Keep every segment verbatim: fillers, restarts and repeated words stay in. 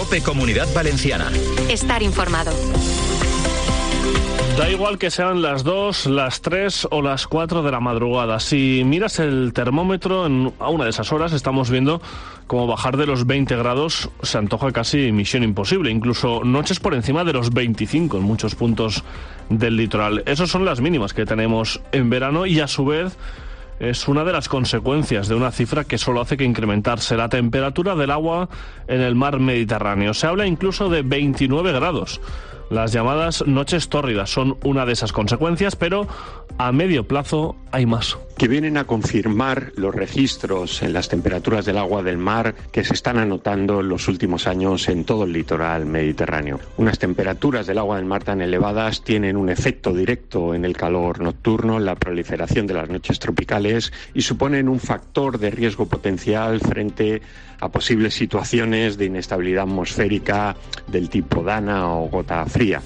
COPE Comunidad Valenciana. Estar informado. Da igual que sean las dos, las tres o las cuatro de la madrugada. Si miras el termómetro en, a una de esas horas, estamos viendo cómo bajar de los veinte grados se antoja casi misión imposible. Incluso noches por encima de los veinticinco en muchos puntos del litoral. Esas son las mínimas que tenemos en verano y a su vez es una de las consecuencias de una cifra que solo hace que incrementarse la temperatura del agua en el mar Mediterráneo. Se habla incluso de veintinueve grados. Las llamadas noches tórridas son una de esas consecuencias, pero a medio plazo hay más. Que vienen a confirmar los registros en las temperaturas del agua del mar que se están anotando en los últimos años en todo el litoral mediterráneo. Unas temperaturas del agua del mar tan elevadas tienen un efecto directo en el calor nocturno, en la proliferación de las noches tropicales y suponen un factor de riesgo potencial frente a posibles situaciones de inestabilidad atmosférica del tipo Dana o gota fría.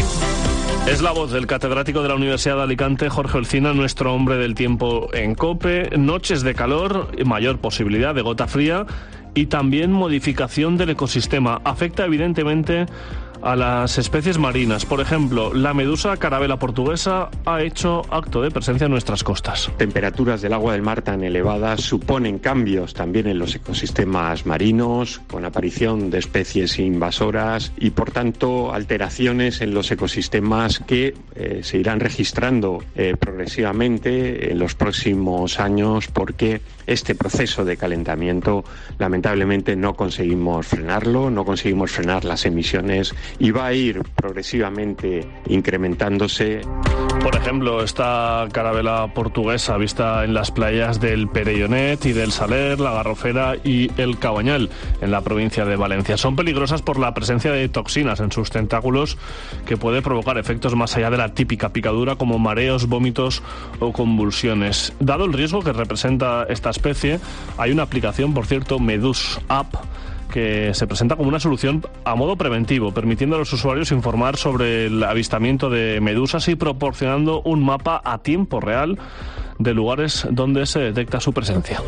Es la voz del catedrático de la Universidad de Alicante, Jorge Olcina, nuestro hombre del tiempo en COPE. Noches de calor, mayor posibilidad de gota fría y también modificación del ecosistema. Afecta evidentemente a las especies marinas. Por ejemplo, la medusa carabela portuguesa ha hecho acto de presencia en nuestras costas. Temperaturas del agua del mar tan elevadas suponen cambios también en los ecosistemas marinos, con aparición de especies invasoras y, por tanto, alteraciones en los ecosistemas que eh, se irán registrando eh, progresivamente en los próximos años, porque este proceso de calentamiento, lamentablemente, no conseguimos frenarlo, no conseguimos frenar las emisiones y va a ir progresivamente incrementándose. Por ejemplo, esta carabela portuguesa vista en las playas del Perellonet y del Saler, la Garrofera y el Cabañal, en la provincia de Valencia. Son peligrosas por la presencia de toxinas en sus tentáculos que puede provocar efectos más allá de la típica picadura, como mareos, vómitos o convulsiones. Dado el riesgo que representa esta especie, hay una aplicación, por cierto, Medus App, que se presenta como una solución a modo preventivo, permitiendo a los usuarios informar sobre el avistamiento de medusas y proporcionando un mapa a tiempo real de lugares donde se detecta su presencia.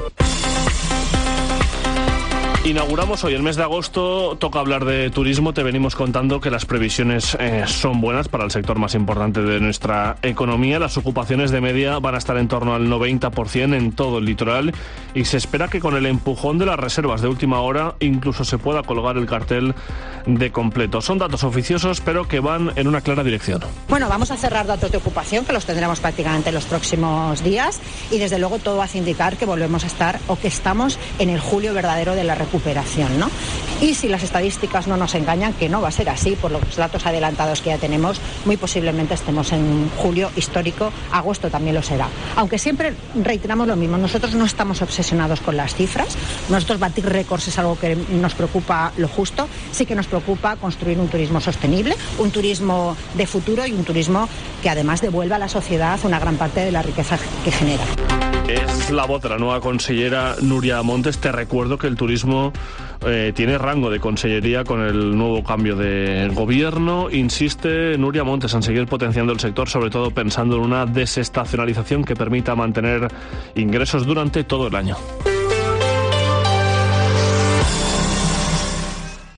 Inauguramos hoy el mes de agosto, toca hablar de turismo. Te venimos contando que las previsiones eh, son buenas para el sector más importante de nuestra economía. Las ocupaciones de media van a estar en torno al noventa por ciento en todo el litoral y se espera que con el empujón de las reservas de última hora incluso se pueda colgar el cartel de completo. Son datos oficiosos, pero que van en una clara dirección. Bueno, vamos a cerrar datos de ocupación, que los tendremos prácticamente en los próximos días, y desde luego todo hace indicar que volvemos a estar o que estamos en el julio verdadero de la recuperación, ¿no? Y si las estadísticas no nos engañan, que no va a ser así, por los datos adelantados que ya tenemos, muy posiblemente estemos en julio histórico, agosto también lo será. Aunque siempre reiteramos lo mismo, nosotros no estamos obsesionados con las cifras, nosotros batir récords es algo que nos preocupa lo justo, sí que nos preocupa construir un turismo sostenible, un turismo de futuro y un turismo que además devuelva a la sociedad una gran parte de la riqueza que genera. Es la voz de la nueva consellera Núria Montes. Te recuerdo que el turismo eh, tiene rango de consellería con el nuevo cambio de gobierno. Insiste Núria Montes en seguir potenciando el sector, sobre todo pensando en una desestacionalización que permita mantener ingresos durante todo el año.